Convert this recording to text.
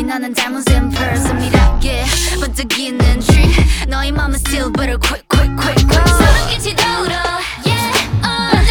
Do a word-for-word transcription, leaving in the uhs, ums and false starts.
baby 너는 diamond simple 스밀하게 반짝이는 tree 너의 맘은 still better quick quick quick quick 소름 끼치도록